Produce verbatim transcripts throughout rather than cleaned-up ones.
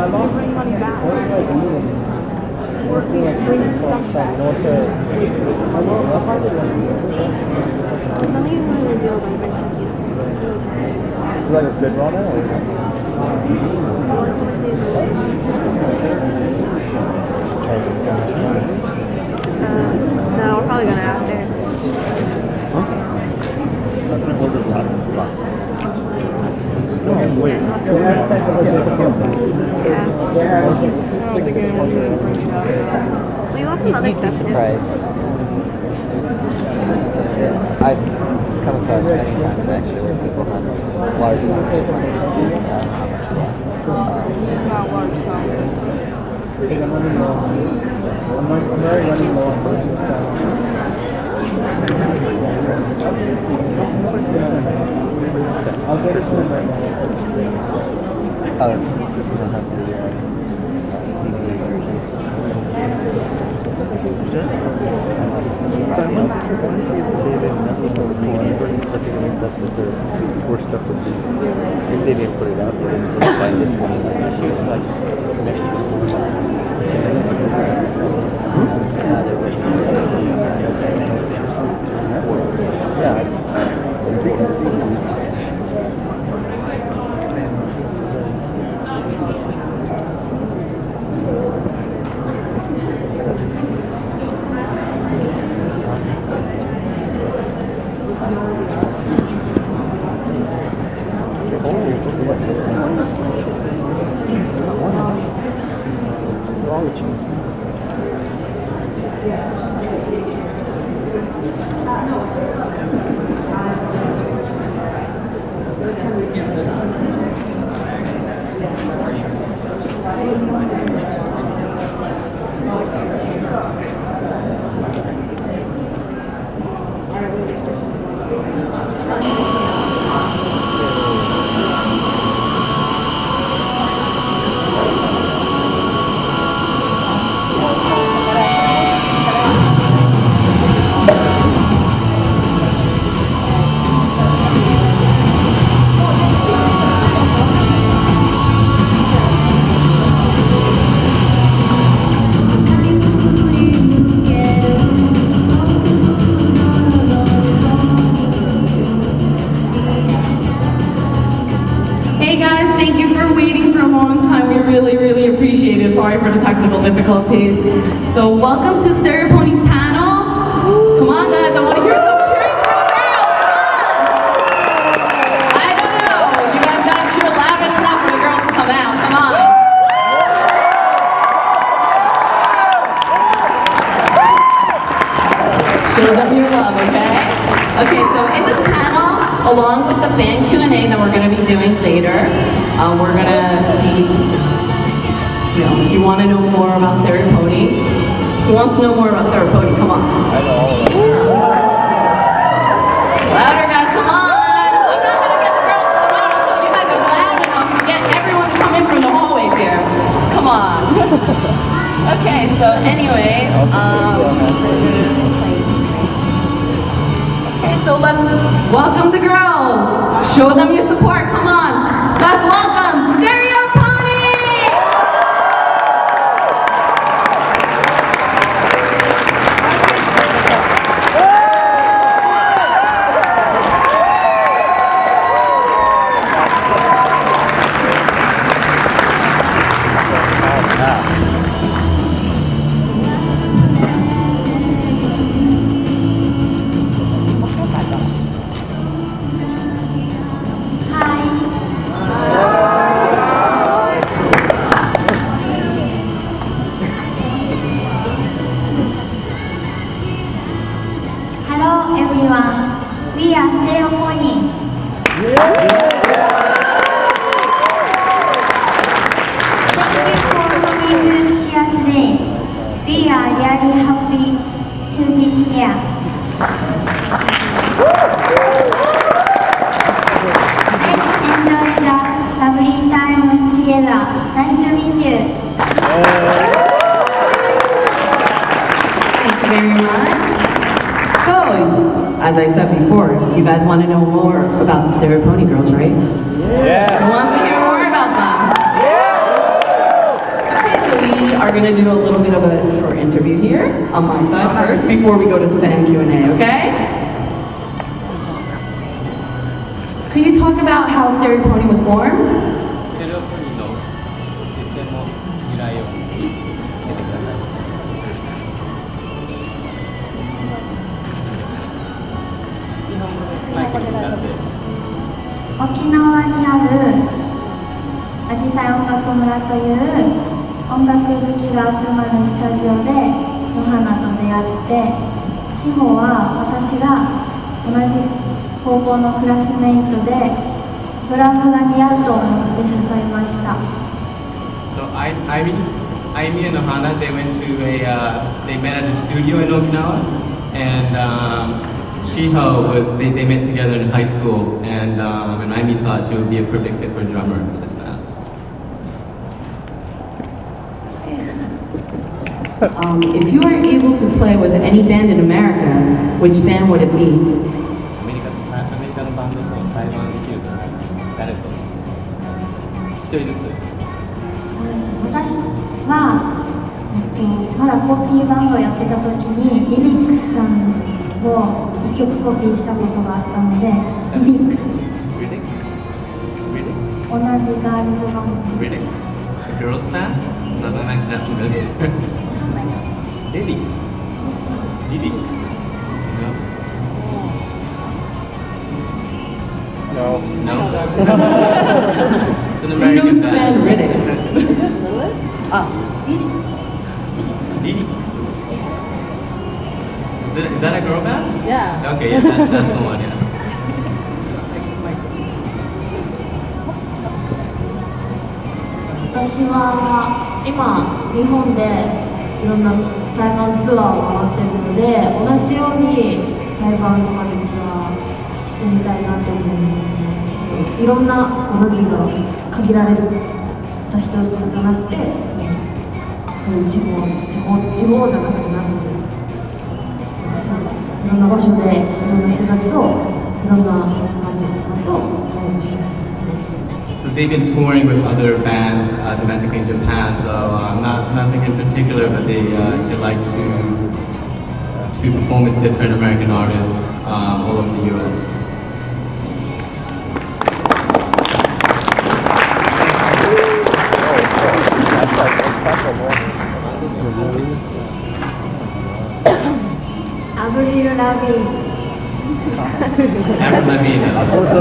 bring money back. Working at stuff back. Something you wanted to do about business, you know. You like a good runner? Or? Uh, no, we're probably gonna after. Huh? I'm gonna order a lot of pasta. No, wait. Yeah. I don't think anyone can bring it up. We got some other You'd be stuff too. surprised. Yeah, I've come across many times actually where people hunt large sums. I don't know how much it is. It's not large sum. I'm running low. I'm very running low on budget. I'll get it from right now. Oh, it's because you don't have the uh, D V D version. I want to see if they didn't have the whole thing. I think that's what the worst stuff would be. If they didn't put it out there, and just find this one and like, like, Yeah, there was yeah. Sorry for the technical difficulties. So welcome to Stereo Pony's panel. Come on guys, I want to hear some cheering for the girls. Come on. I don't know. You guys gotta cheer louder than that for the girls to come out. Come on. Show them your love, okay? Okay, so in this panel, along with the fan Q and A that we're going to be doing later, um, we're going to be You know, you want to know more about Stereo Pony? Who wants to know more about Stereo Pony? Come on. I know all of that. Louder, guys, come on! I'm not going to get the girls to come out until you guys are loud enough to get everyone to come in from the hallways here. Come on. Okay, so anyways, um, okay, so let's welcome the girls. Show them your support. Come on. Let's welcome Stereo Pony! We are Stereo Pony. Yeah. Thank you for coming here today. We are really happy to be here. Let's enjoy the lovely time together. Nice to meet you. Thank you very much. So, as I said before, you guys want to know more about the Stereo Pony girls, right? Yeah. Who wants to hear more about them? Yeah. are going to do a little bit of a short interview here on my side first before we go to the fan Q and A, okay? Could you talk about how Stereo Pony was formed? ステレオポニーの実践の由来を教えてください。マイクに向かって。 沖縄にあるあじさい音楽村という音楽好きが集まるスタジオでヨハナと出会って、志保は私が同じ高校のクラスメイトでドラムが似合うと思って誘いました。 So I, I mean, Aimi and Ohana, they went to a, uh, they met at a studio in Okinawa, and um, Shiho was, they, they met together in high school, and, um, and Aimi thought she would be a perfect fit for a drummer for this band. Um, if you were able to play with any band in America, which band would it be? アメリカアメリカのバンドと裁判できると思います。誰と？一人ずつ。 私は、えっと、まだコピーバンドをやってた時にリリックスさんをいっきょくコピーしたことがあったので、リリックス Riddick? Riddick? 同じガールズバンド Riddick? A girls band? No, I'm actually not familiar. Riddick? Riddick? No? No. No? It's an Who American knows the band band. Riddick? Ah, Riddick? Is, it, is that a girl band? yeah. Okay, yeah, that's, that's the one, yeah. 私は今日本でいろんな台湾ツアーを回ってるので、同じように台湾とかでツアーしてみたいなと思いますね。いろんな、なんていうんだろう、限られた人とじゃなくて、そういう地方、地方、地方じゃなくてなくて、そういろんな場所でいろんな人たちといろんなアーティストさんとコラボしたいですね。 So they've been touring with other bands uh, domestically in Japan, so uh, not nothing in particular, but they uh, they like to to perform with different American artists um, all over the U S. Avril Lavigne. Avril Lavigne.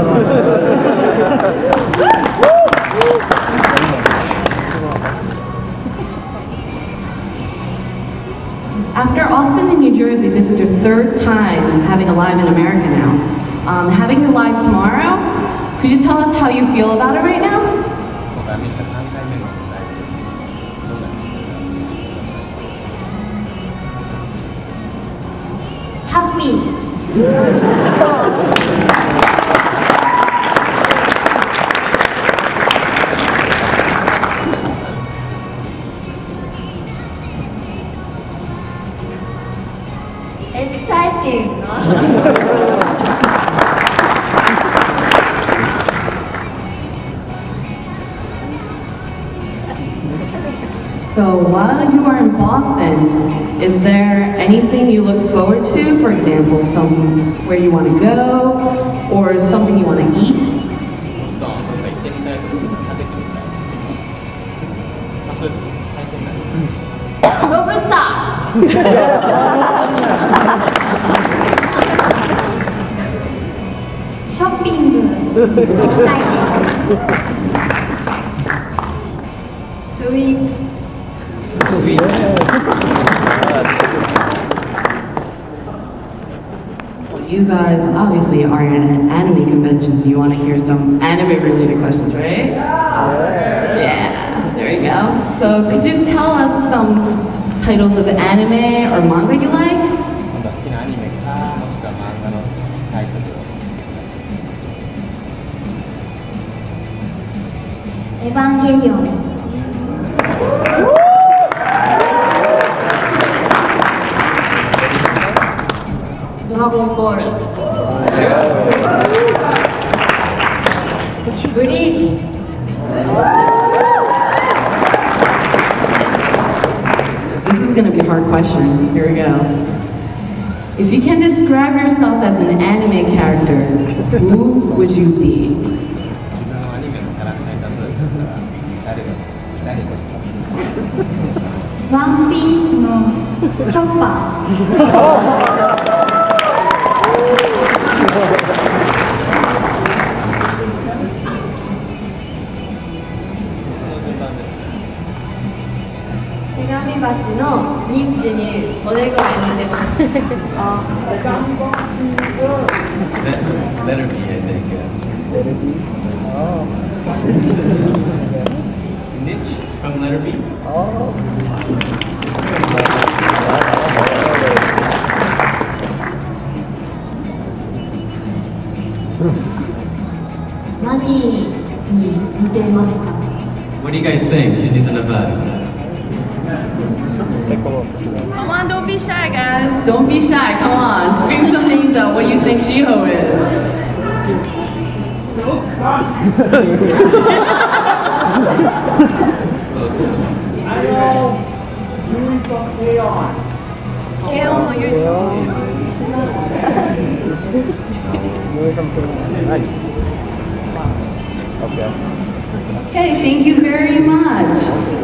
After Austin and New Jersey, this is your third time having a live in America now. Um, having the live tomorrow, could you tell us how you feel about it right now? 今回アメリカさんかいめのライブです。どんな心境ですか？ Happy. Exciting. So while you are in Boston, is there anything you look forward to? For example, somewhere you want to go, or something you want to eat? ボストンとか行ってみたいこと食べてみたい。まあそういう体験なんです。 ロブスター。 ショッピング行きたいです。スイーツ。 Sweet. Well, you guys obviously are at an anime convention, so you want to hear some anime-related questions, right? Yeah, there you go. So could you tell us some titles of anime or manga you like? 今度は好きなアニメか、もしくは漫画のタイトルを。 エヴァンゲリオン。 ドラゴンボール。 ブリーチ。 is going to be a hard question. Here we go. If you can describe yourself as an anime character, who would you be? 自分のアニメのキャラクターに例えるとしたら誰が誰がワンピースのチョッパ手紙鉢のニッチにおでこに似てます。あ、 Let- Letter B, I think. uh, Letter B? Oh. Niche from letter B. Oh. 何に似ていますか？ What do you guys think? Shinji Tanabari. Come on, don't be shy, guys. Don't be shy. Come on. Scream some names out. What you think Shiho is? Movie from Korea. Nice. Okay. Okay, thank you very much.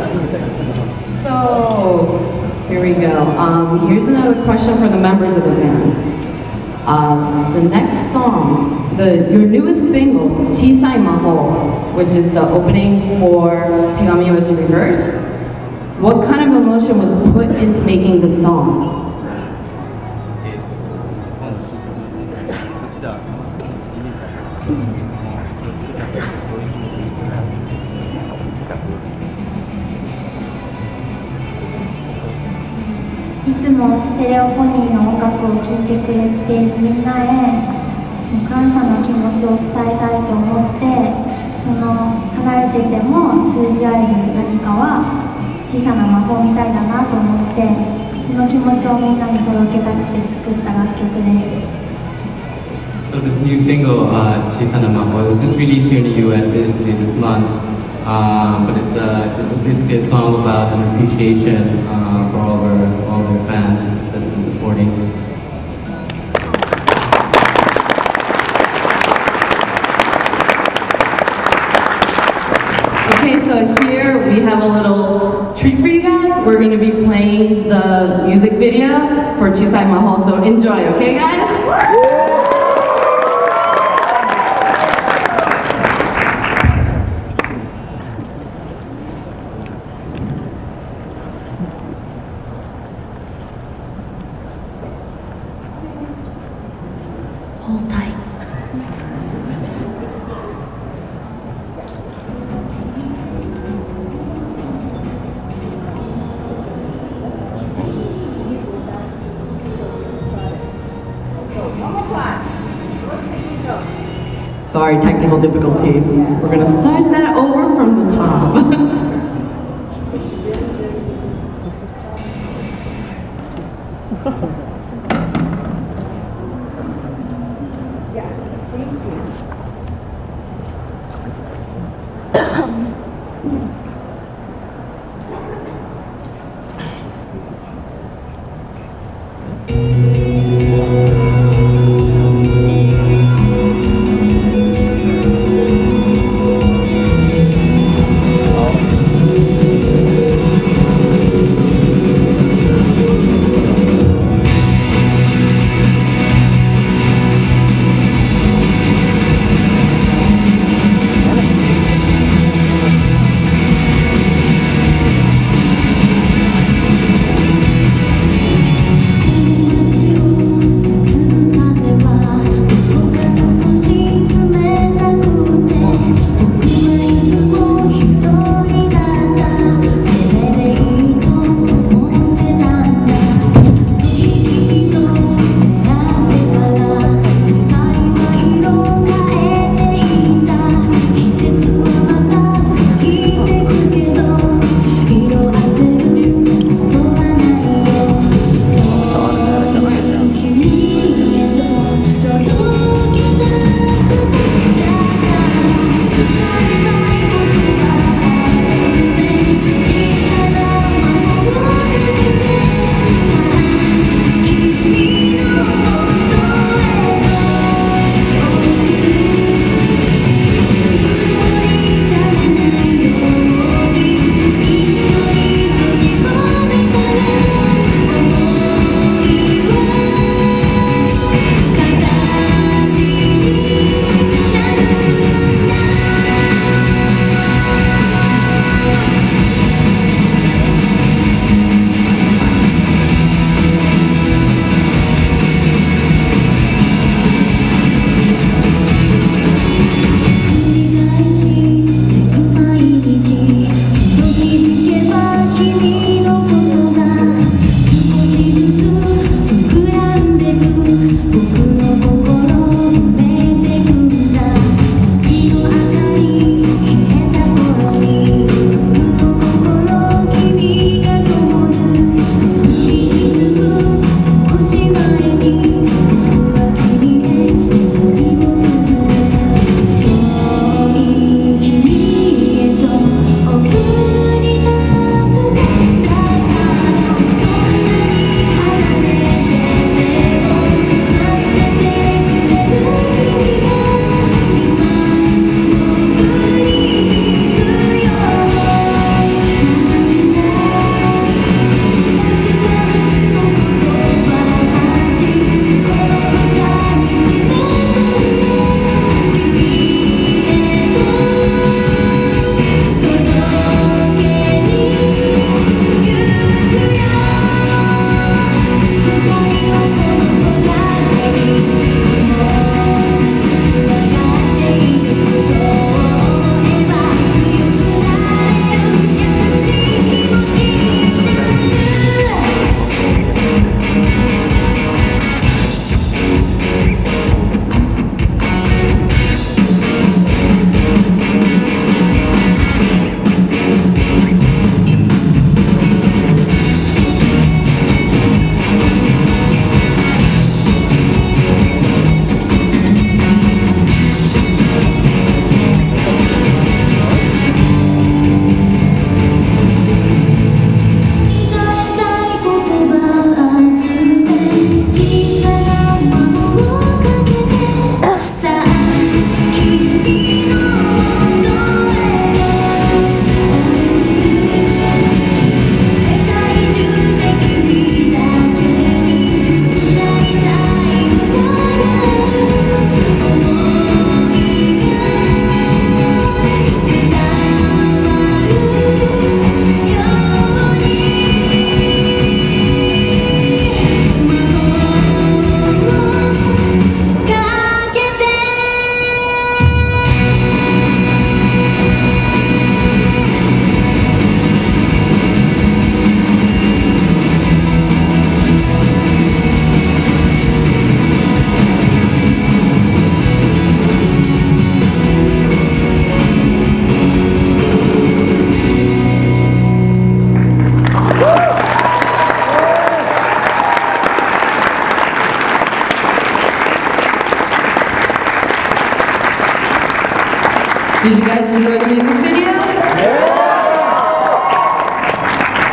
So, here we go. Um, here's another question for the members of the band. Um, the next song, the your newest single, Chisai Maho, which is the opening for Pegami Wachi Reverse. What kind of emotion was put into making the song? いつもステレオフォニーの音楽を聴いてくれているみんなへ感謝の気持ちを伝えたいと思って、その離れてても通じ合える何かは小さな魔法みたいだなと思って、その気持ちをみんなに届けたくて作った楽曲です。 So this new single, uh, Chisana Maho, it was just released here in the U S basically this month. Uh, but it's, uh, it's basically a song about an appreciation uh, for all of our, all of our fans that's been supporting. Okay, so here we have a little treat for you guys. We're going to be playing the music video for Chisai Maho, so enjoy, okay guys? Hold tight. Sorry, technical difficulties. We're gonna start that over from the top.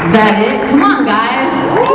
Is that it? Come on, guys.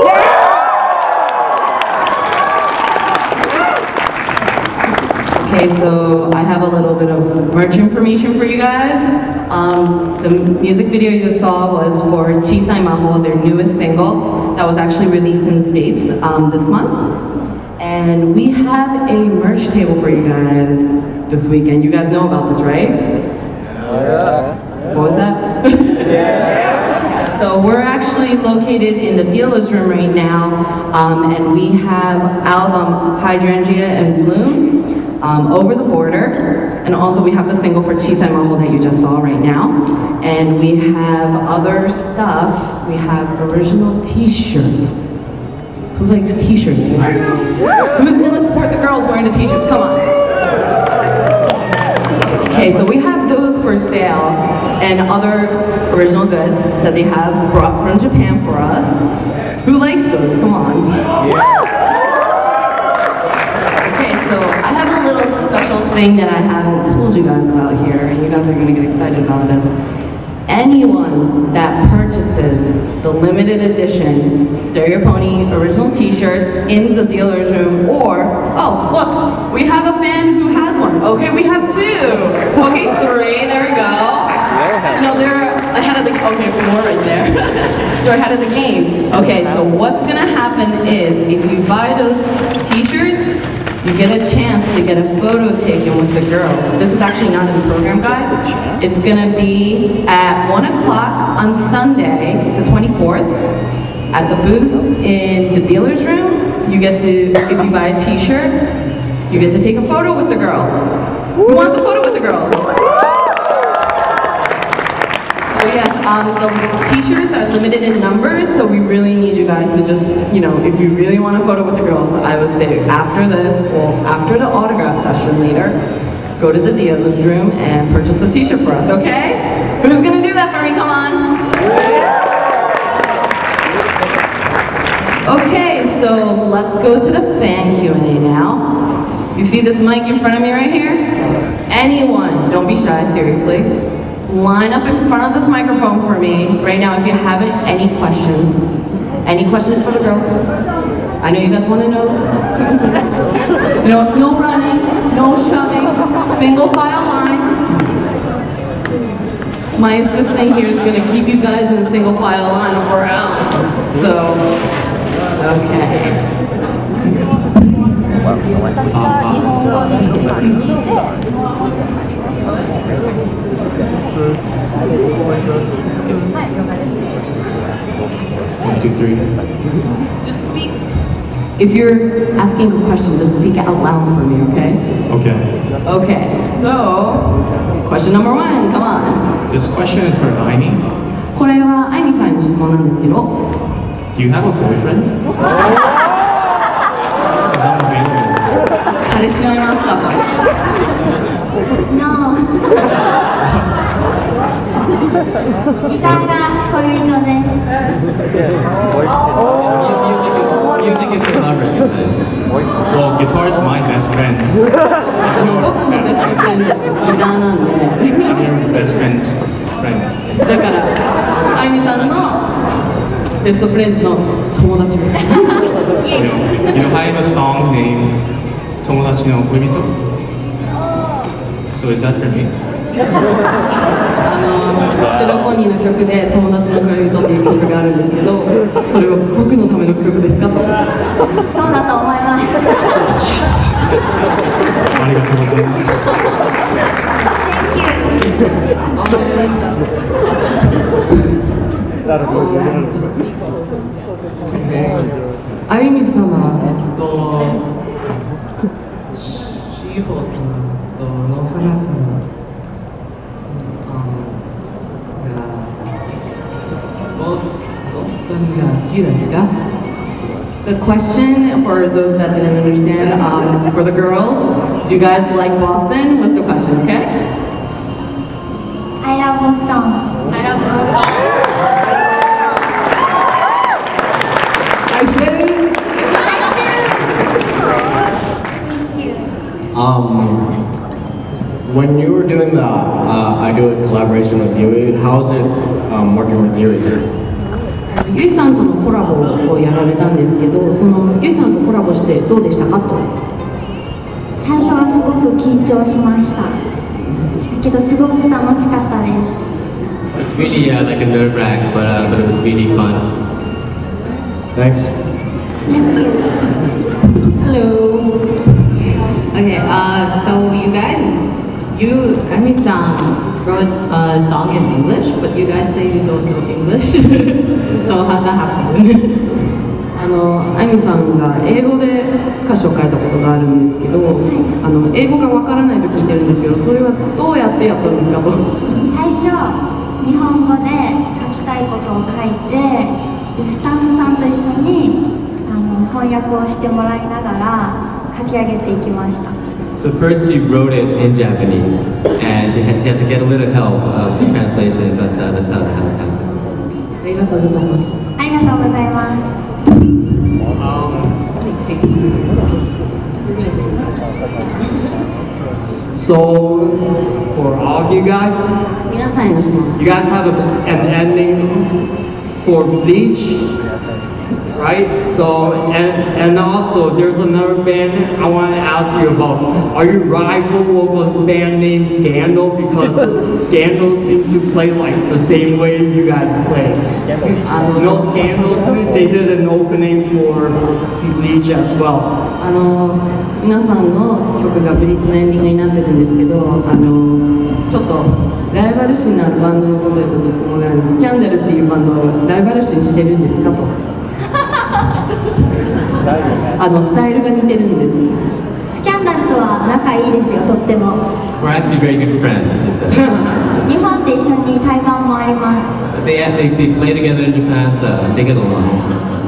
Okay, so I have a little bit of merch information for you guys. Um, the music video you just saw was for Chisai Maho, their newest single that was actually released in the States um, this month. And we have a merch table for you guys this weekend. You guys know about this, right? Yeah. What was that? Yeah. So we're actually located in the dealer's room right now, um, and we have album Hydrangea and Bloom um, Over the Border, and also we have the single for Chisai Maho that you just saw right now, and we have other stuff. We have original T-shirts. Who likes T-shirts? Who's gonna support the girls wearing the T-shirts? Come on. Okay, so we have those for sale and other original goods that they have brought from Japan for us. Who likes those? Come on. Okay, so I have a little special thing that I haven't told you guys about here, and you guys are gonna get excited about this. Anyone that purchases the limited edition Stereo Pony original t-shirts in the dealer's room, or, oh, look, we have a fan who has one. Okay, we have two. Okay, three, there we go. No, they're ahead of the, okay, four right there. They're ahead of the game. Okay, so what's gonna happen is, if you buy those t-shirts, you get a chance to get a photo taken with the girl. This is actually not in the program guide. It's gonna be at one o'clock on Sunday, the twenty-fourth, at the booth in the dealer's room. You get to, if you buy a t-shirt, you get to take a photo with the girls. Who wants a photo with the girls? So yes, um, the t-shirts are limited in numbers, so we really need you guys to just, you know, if you really want a photo with the girls, I would say after this, well, after the autograph session later, go to the dealer's room and purchase the t-shirt for us, okay? Who's gonna do that for me? Come on. Okay, so let's go to the fan Q and A now. You see this mic in front of me right here? Anyone, don't be shy, seriously. Line up in front of this microphone for me right now if you haven't any questions. Any questions for the girls? I know you guys want to know. no, no running, no shoving, single file line. My assistant here is going to keep you guys in a single file line or else. So, okay. One, two, three. Just speak. If you're asking a question, just speak out loud for me, okay? Okay. Okay, so, question number one, come on. This question is for Aimi. これはあいみさんに質問なんですけど、 Do you have a boyfriend? Is that available? 彼氏はいますかと。 No ギターが恋人です。 Music is collaboration then. Well, guitar is my best friend. 僕のベストフレンドギターなんで、 I'm your best friend's friend. だからあいみさんのベストフレンドの友達です。 You know, you know, I have a song named Tomodachi no Koibito. So is that for me? あのステロポニーの曲で友達の恋人っていう曲があるんですけど、それは僕のための曲ですかと。 そうだと思います。 ありがとうございます。 あゆみ様としほさんと野原さんがボスボストンが好きですか? The question for those that didn't understand, um, for the girls, do you guys like Boston? What's the question, okay? I love Boston. I love Boston. Um, when you were doing the uh, I Do It collaboration with Yui, how's it um, working with Yui? ゆいさんとのコラボをやられたんですけど、そのゆいさんとコラボしてどうでしたかと。 最初はすごく緊張しました。だけどすごく楽しかったです。 It's really uh, like a nerve wrack, but uh, but it was really fun. Thanks. Thank you. Hello. Okay, uh, so you guys, you, Ami-san wrote a song in English, but you guys say you don't know English. So how that happened? あの、あみさんが英語で歌詞を書いたことがあるんですけど、あの英語がわからないと聞いてるんですけど、それはどうやってやったんですかと。 最初日本語で書きたいことを書いて、でスタッフさんと一緒にあの翻訳をしてもらいながら書き上げていきました。 So first she wrote it in Japanese, and she had, she had to get a little help of the translation, but uh, that's how that happened. ありがとうございます。 ありがとうございます。 So, for all of you guys, 皆さんへの質問。 you guys have a, an ending for Bleach, right? So, and, and also, there's another band I want to ask you about. Are you rival of a band named Scandal? Because Scandal seems to play like the same way you guys play. No Scandal, they did an opening for Bleach as well. あの皆さんの曲がブリーチのエンディングになってるんですけど、あのちょっとライバル視のあるバンドのことでちょっと質問があるんです。スキャンダルっていうバンドをライバル視にしてるんですかと。あのスタイルが似てるんです。 スキャンダルとは仲いいですよ、とっても。 We're actually very good friends, she said. 日本で一緒に対バンもあります。 They, they, they play together in Japan, so they get along.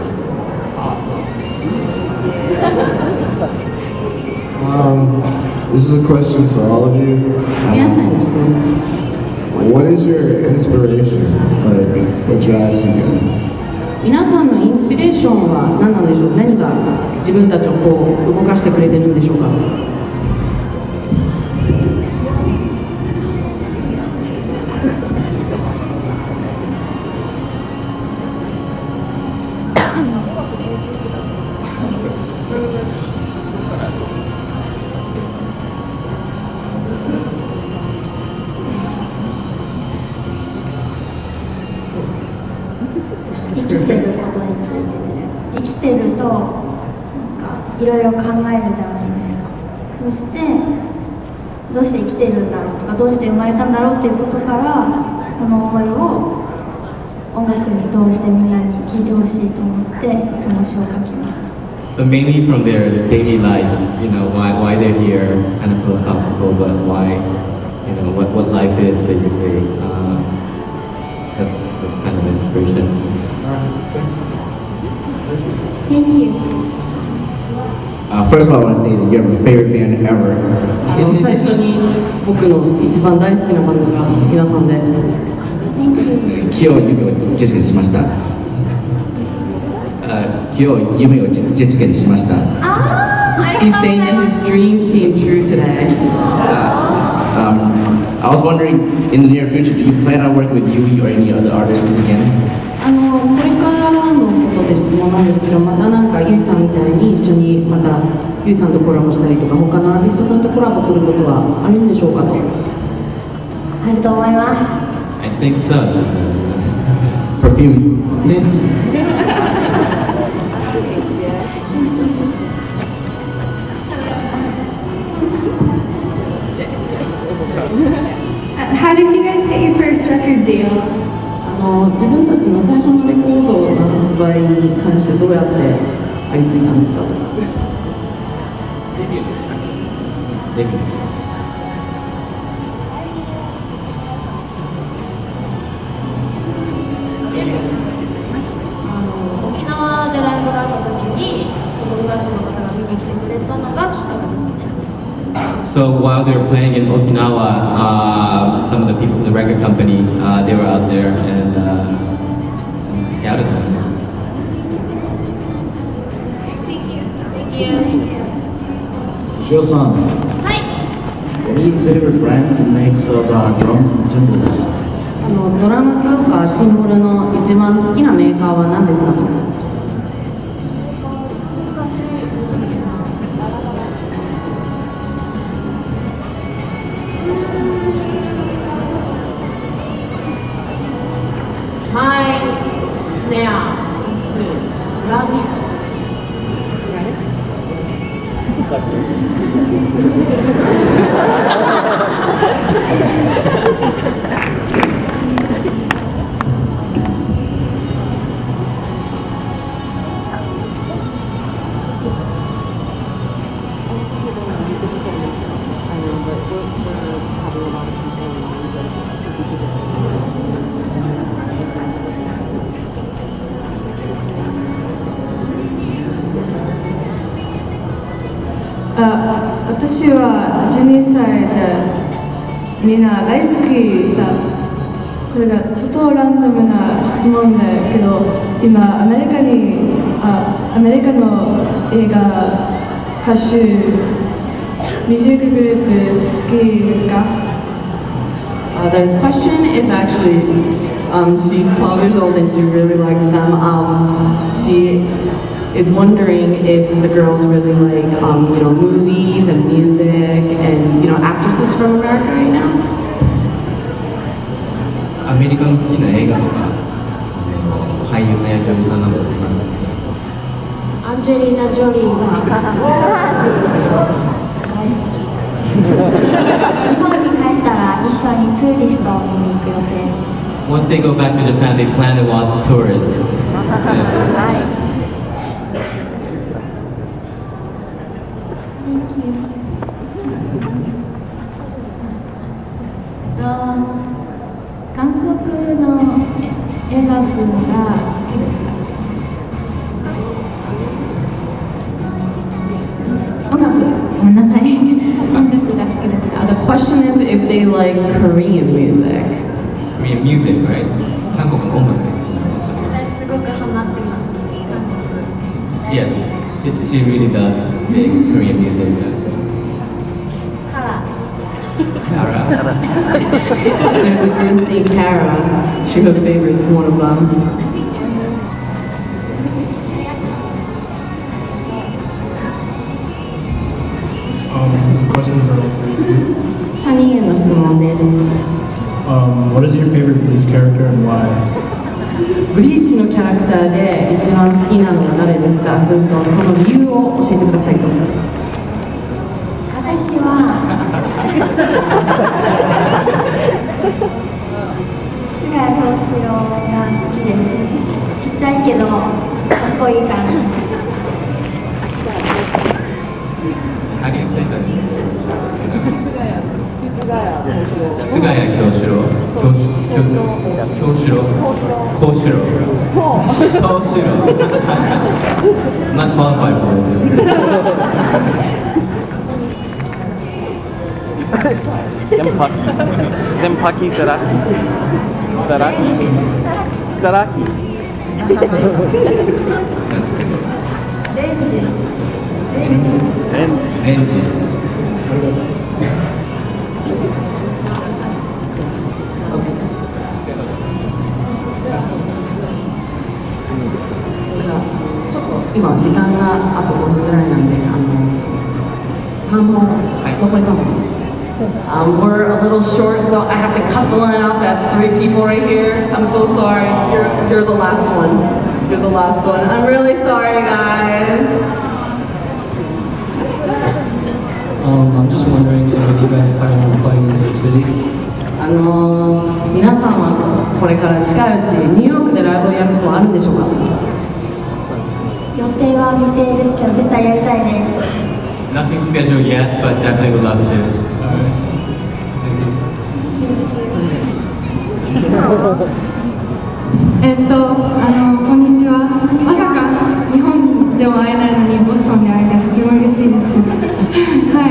Um, this is a question for all of you. 皆さんへの Um, 質問です。 what is your inspiration? Like, what drives you guys? 皆さんのインスピレーションは何なんでしょう。何が自分たちをこう動かしてくれてるんでしょうか。 生きてることについてです。生きてるとなんかいろいろ考えるじゃないですか。そしてどうして生きてるんだろうとか、どうして生まれたんだろうっていうことから、この思いを音楽に通してみんなに聴いてほしいと思っていつも詩を書きます。 So mainly from their daily life, you know, why, why they're here, kind of philosophical, but why, you know, what, what life is basically. Um, that's, that's kind of inspiration. Thank you. Uh, first of all, I want to say that you're my favorite band ever. あの最初に僕の一番大好きなバンドが皆さんで。 Thank you. 今日夢を実現しました。Uh, 今日夢を実現しました。 あー、あり He's がとうござ saying い that ま his す。 dream came true today. Uh, um, I was wondering, in the near future, do you plan on working with Yui or any other artists again? あのこれからのことで質問なんですけど、またなんかゆいさんみたいに一緒にまたゆいさんとコラボしたりとか、他のアーティストさんとコラボすることはあるんでしょうかと。 あると思います。 I think so. Perfume. How did you guys get your first record deal? あの自分たちの最初のレコードの発売に関してどうやってありついたんですかと。 They can- あの沖縄でライブがあった時に子供会社の方が見に来てくれたのがきっかけですね。 So while they were playing in Okinawa, uh, some of the people from the record company, uh, they were out there and uh, scouted them. Shio-san, what are your favorite brands and makes of uh, drums and cymbals? あののドラムとかシンボルの一番好きなメーカーは何ですか？ 難しいですね。はい、スネア、ラディ。 あ、私はじゅうにさいでみんな大好きだ。これがちょっとランダムな質問だけど、今アメリカにあアメリカの映画歌手ミュージックグループ好きですか？ Uh, the question is actually, um, she's twelve years old and she really likes them. Um, she is wondering if the girls really like, um, you know, movies and music and, you know, actresses from America right now. アメリカの好きな映画とか、俳優さんや女優さんなどいますか？ アンジェリーナ・ジョリーが大好き。 日本に帰ったら一緒にツーリストを見に行く予定です。 Once they go back to Japan, they plan to watch tourists. Thank you. と韓国の映画部が好きですか？音楽、ごめんなさい。音楽が好きですか？ Uh, the question is if they like Korean music. Korean music, right? 韓国の音楽です。 私すごくハマってます。 Yeah, she, she really does dig Korean music. カラー Kara. There's a group named Kara. She has favorites, one of them. Um, this is a question for all three of you. さんにんへの質問です。 Um, what is your favorite Bleach character and why? ブリーチのキャラクターで一番好きなのは誰ですか？それとその理由を教えてくださいと。 私は菅谷藤四郎が好きです。ちっちゃいけどかっこいいから。 How do you say that? 菅谷京志郎京志京京志郎京志郎京志郎 Not qualified for it. Senpaki. Senpaki Saraki. Saraki. Saraki. レンジ And レンジじゃあちょっと今時間があとごふんぐらいなんで、あのさんぼん、残りさんぼん。Um, we're a little short, so I have to cut the line off at three people right here. I'm so sorry. You're you're the last one. You're the last one. I'm really sorry, guys. Um, I'm just wondering if you guys plan on playing in New York City. あのー、皆さんはこれから近いうちニューヨークでライブをやることはあるんでしょうか？ 予定は未定ですけど絶対やりたいです。 Nothing scheduled yet, but definitely would love to. えっと、あの、こんにちは。まさか日本では会えないのにボストンで会えてとても嬉しいです。はい。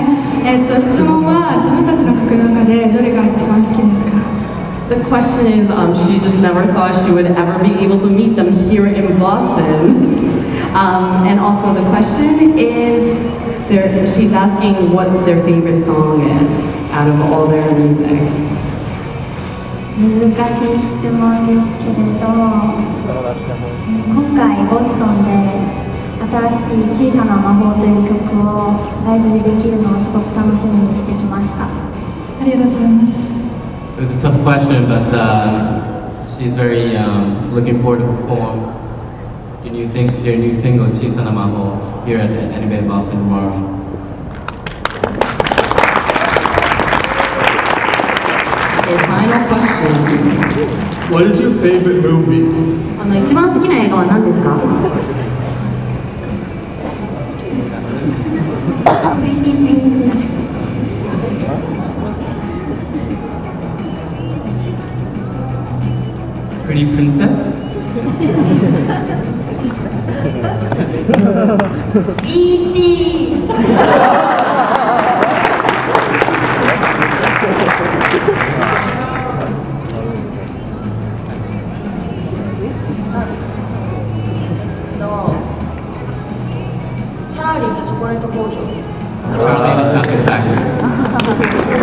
えっと、質問は自分たちの曲の中でどれが一番好きですか？ The question is, um, she just never thought she would ever be able to meet them here in Boston. Um, and also the question is, there, she's asking what their favorite song is out of all their music. 難しい質問ですけれど、今回ボストンで新しい小さな魔法という曲をライブでできるのをすごく楽しみにしてきました。ありがとうございます。 It was a tough question, but uh, she's very um, looking forward to perform your new, thing, your new single, Chisana Maho, here at the Anime Boston tomorrow. Okay, final question. What is your favorite movie? あの一番好きな映画は何ですか？ プリティプリンセス。 Pretty Princess? E T チャーリーとチョコレート工場。 Charlie and the Chocolate Factory.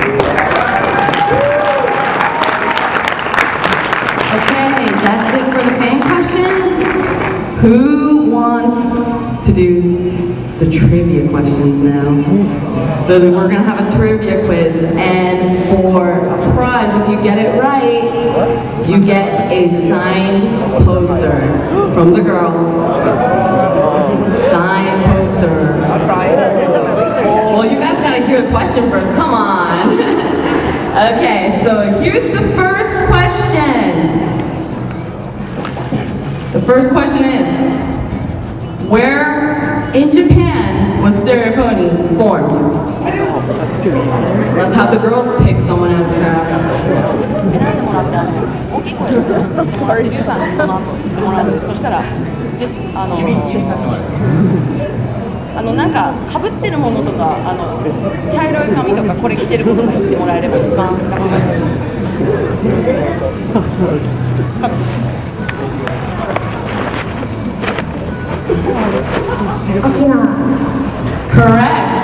Okay, that's it for the fan questions. Who wants to do the trivia questions now? So we're gonna have a trivia quiz, and for a prize, if you get it right, you get a signed poster from the girls. Signed poster. Well, you guys gotta hear the question first. Come on. Okay, so here's the first question. The first question is, where in Japan was Stereo Pony formed? That's too easy. Let's have the girls pick someone out of the crowd. そしたら、あの、あのなんか被ってるものとか、あの茶色い髪とかこれ着てることが言ってもらえれば一番楽です。 沖縄。 Correct.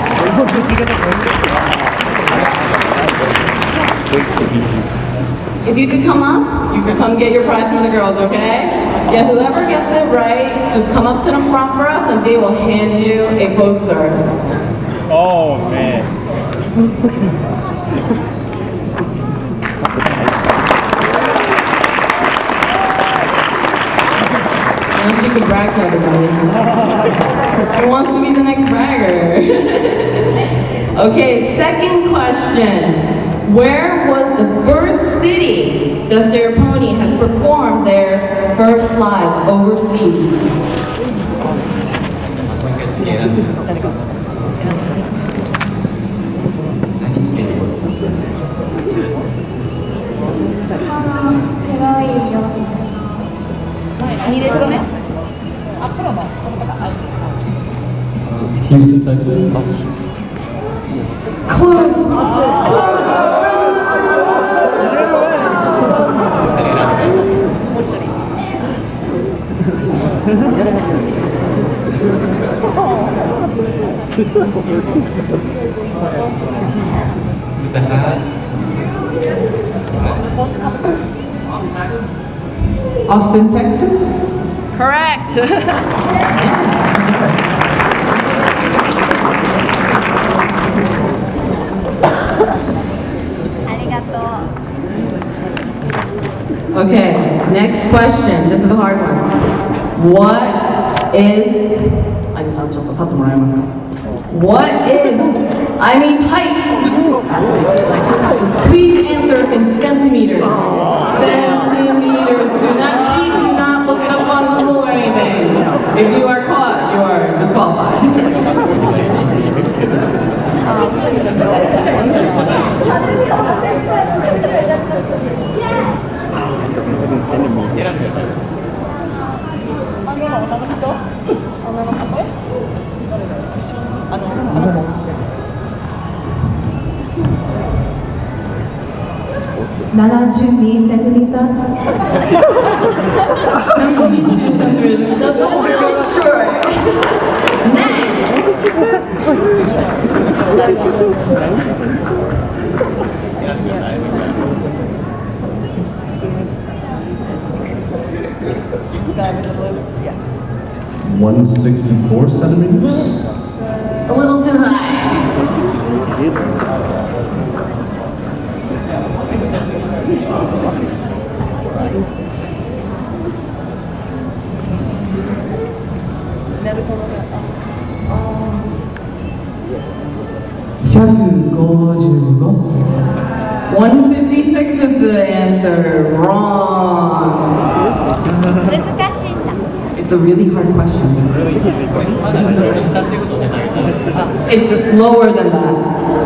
If you could come up, you could come get your prize from the girls, okay? Yeah, whoever gets it right, just come up to the front for us and they will hand you a poster. Oh, man. Now she can brag to everybody. Who wants to be the next bragger? Okay, second question. Where was the first city that Stereo Pony has performed their first live overseas? Houston, Texas. Close. Close. The hat. Austin, Texas? Correct. Okay, next question. This is a hard one. What is, I guess I'm just going to cut them around. What is Aimee's height? Please answer in centimeters. Centimeters. Do not cheat. Do not look it up on Google or anything. If you are caught, you are disqualified. Yes. seventy-two centimeters. seventy-two centimeters. That's really short. Next. What did you say? What did you say? one sixty-four centimeters? A little too high. one fifty-six is the answer. Wrong. 難しいんだ。 It's a really hard question. まだそれより下っていうことじゃないですね。 It's lower than that.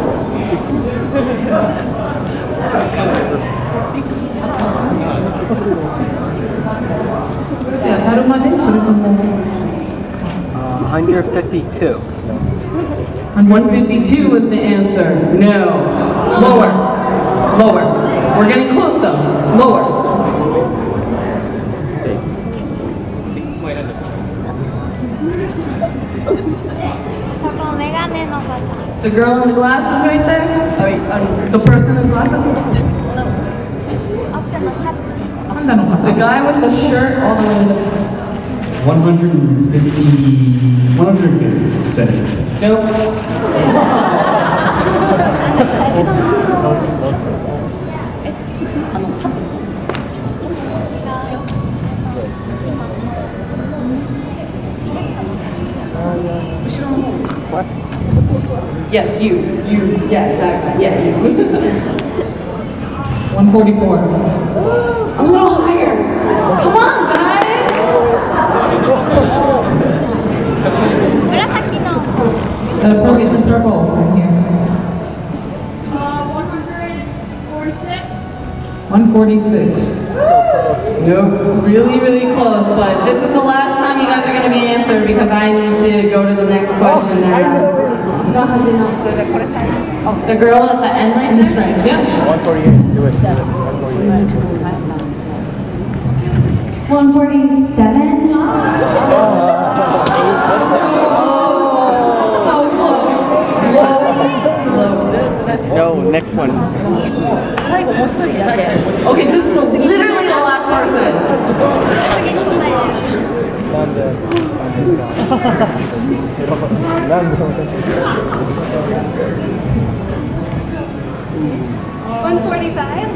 Uh, one fifty-two. one fifty-two was the answer. No. Lower. Lower. We're getting close though. Lower. そこメガネの方。 The girl in the glasses right there? Oh, wait, um, the person in the glasses? 奥のシャツ。 The guy with the shirt all the way in the... one fifty, one fifty centimeters. Nope. 一番後ろのシャツ。 Yes, you. You. Yeah, that guy. Yeah, you. one forty-four. A little higher. Come on, guys. 紫の。 The person in purple. Right here. Uh, one forty-six. one forty-six. Nope. Really, really close, but this is the last time you guys are going to be answered because I need to go to the next question now. The girl at the end right there? Right, yeah. one forty-eight. Do it. Do it. one forty-eight. one forty-seven. So close. Low. Low. No, next one. Okay, this is literally the last person. one forty-five.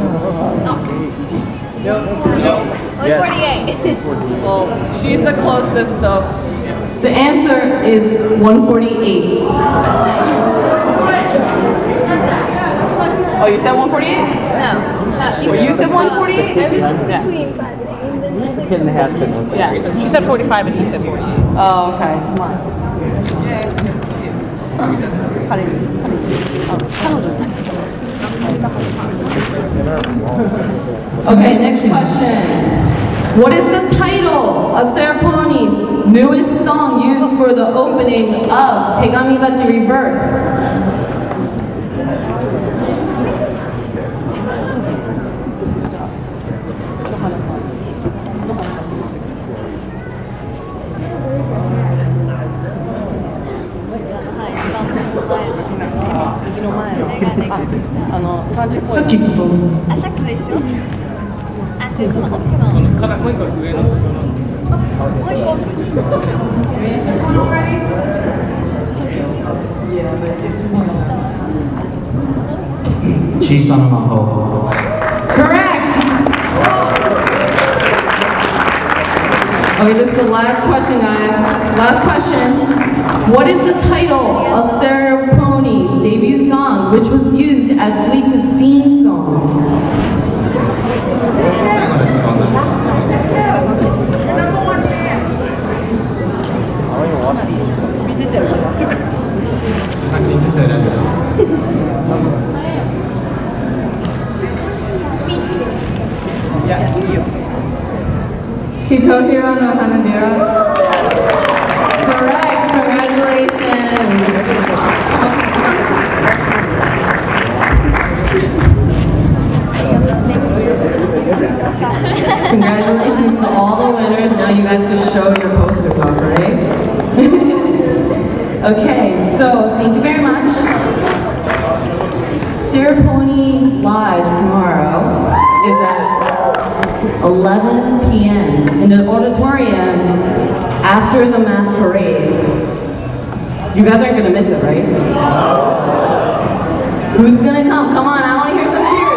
one forty-eight. Well, she's the closest though. The answer is one forty-eight. Oh, you said one forty-eight? No. Well, you said one forty-eight? I was between five and eight. Hitting the hats in one. Yeah, she said forty-five and he said forty-eight. Oh, okay. Come on. Okay, next question. What is the title of Astaire Pony's newest song used for the opening of Tegami Bachi Reverse? Ah, さっきですよ。あ、で、その奥の。 からもう一個上の。 もう一個奥。 Chisana Maho. Correct! Okay, this is the last question, guys. Last question. What is the title of Astaire Pony's debut song, which was used as Bleach's theme song? 最後の質問だ。さっき言ってたやつ。 Shitohiro no Hanamura. Correct. Congratulations. Congratulations to all the winners. Now you guys can show your poster book, right? Okay, so thank you very much. Astaire Pony Live tomorrow is at eleven p m in the auditorium after the masquerades, you guys aren't gonna miss it, right? Who's gonna come? Come on, I wanna hear some cheers.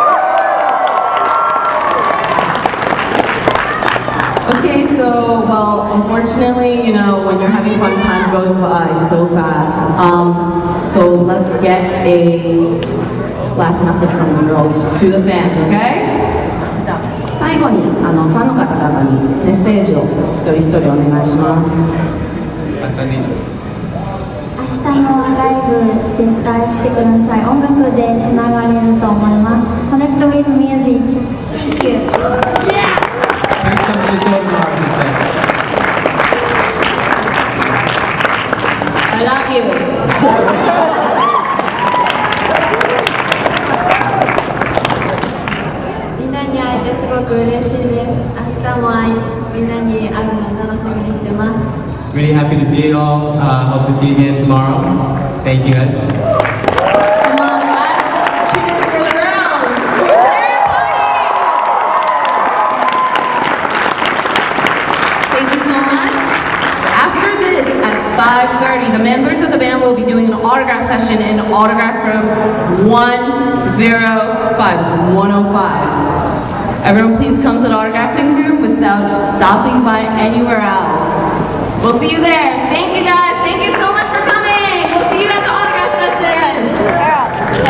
Okay, so, well, unfortunately, you know, when you're having fun, time goes by so fast. Um, so let's get a last message from the girls to the fans, okay? じゃあ、最後に、あの、ファンの方々にメッセージを一人一人お願いします。 明日のライブ絶対来てください。音楽でつながれると思います。Connect with music. Thank you. Yeah. Thanks so much, Martin. I love you. みんなに会えてすごく嬉しいです。明日も会い、みんなに会うの楽しみにしてます。 Really happy to see you all. Uh, hope to see you again tomorrow. Thank you guys. Come on, guys. Cheers for the girls. Thank you so much. After this, at five thirty, the members of the band will be doing an autograph session in autograph room one oh five, one oh five. Everyone please come to the autographing room without stopping by anywhere else. We'll see you there. Thank you guys.